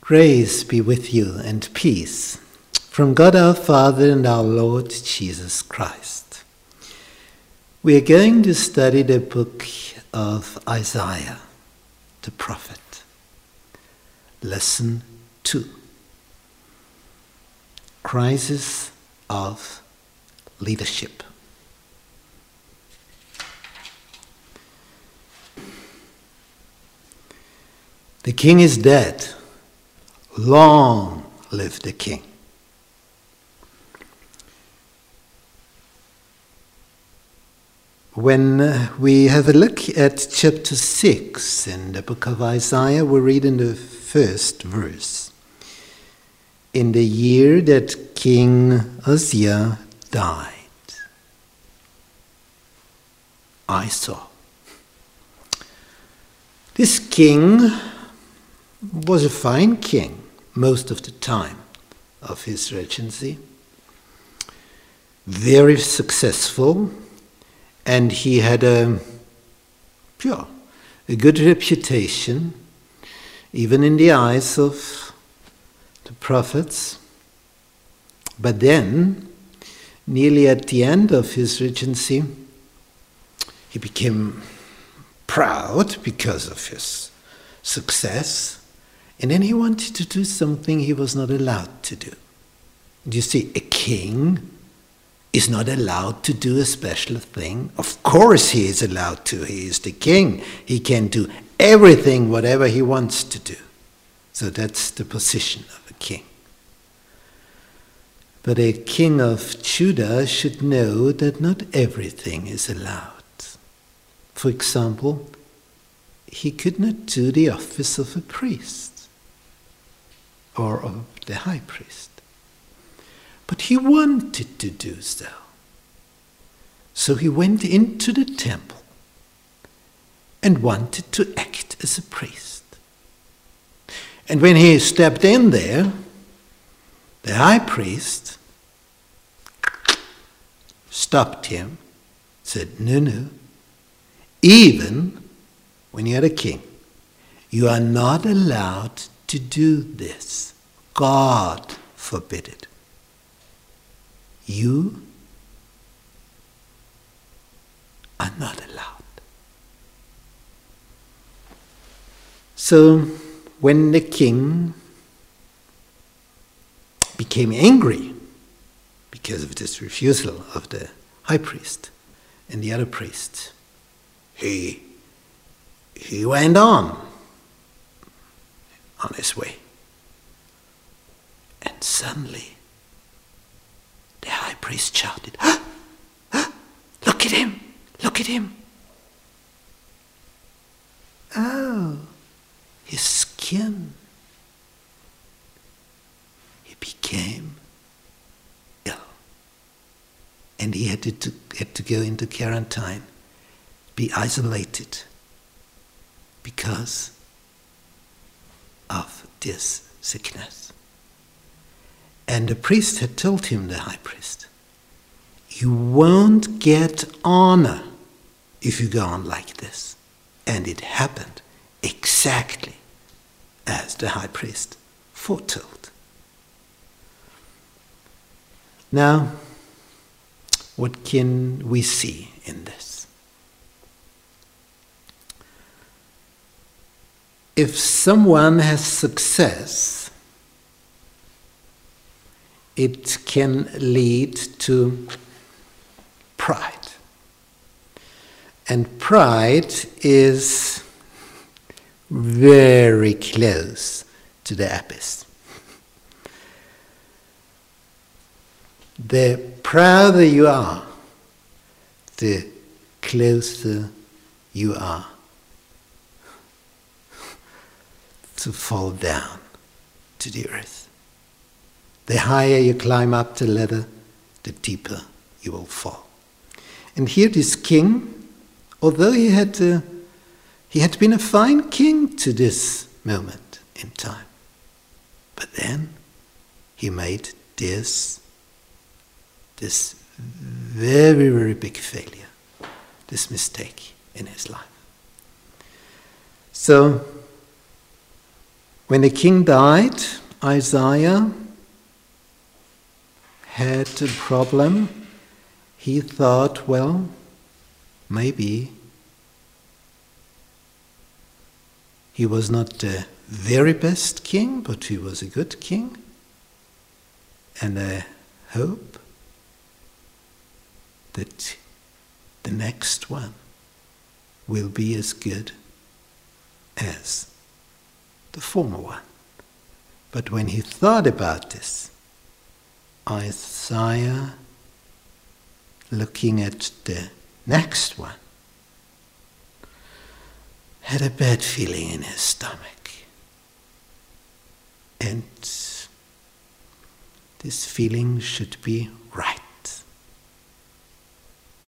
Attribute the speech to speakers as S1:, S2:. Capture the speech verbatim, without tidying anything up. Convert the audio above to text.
S1: Grace be with you and peace from God our Father and our Lord Jesus Christ. We are going to study the book of Isaiah, the prophet. Lesson two. Crisis of leadership. The king is dead. Long live the king. When uh, we have a look at chapter six in the book of Isaiah, we read in the first verse, in the year that King Uzziah died, I saw. This king was a fine king most of the time of his regency, very successful, and he had a, yeah, a good reputation, even in the eyes of the prophets. But then, nearly at the end of his regency, he became proud because of his success, and then he wanted to do something he was not allowed to do. You see, a king is not allowed to do a special thing. Of course he is allowed to. He is the king. He can do everything, whatever he wants to do. So that's the position of a king. But a king of Judah should know that not everything is allowed. For example, he could not do the office of a priest or of the high priest. But he wanted to do so. So he went into the temple and wanted to act as a priest. And when he stepped in there, the high priest stopped him, said, no, no, even when you're a king, you are not allowed to do this. God forbid it. You are not allowed. So when the king became angry because of this refusal of the high priest and the other priests, he, he went on on his way. And suddenly, the high priest shouted, ah, ah, look at him, look at him. Oh, his skin. He became ill. And he had to, to, had to go into quarantine, be isolated, because of this sickness. And the priest had told him, the high priest, you won't get honor if you go on like this. And it happened exactly as the high priest foretold. Now, what can we see in this? If someone has success, it can lead to pride. And pride is very close to the abyss. The prouder you are, the closer you are to fall down to the earth. The higher you climb up the ladder, the deeper you will fall. And here this king, although he had uh, he had been a fine king to this moment in time, but then he made this this very, very big failure, this mistake in his life. So When the king died, Isaiah had a problem. He thought, well, maybe he was not the very best king, but he was a good king. And I hope that the next one will be as good as the former one. But when he thought about this, Isaiah, looking at the next one, had a bad feeling in his stomach. And this feeling should be right.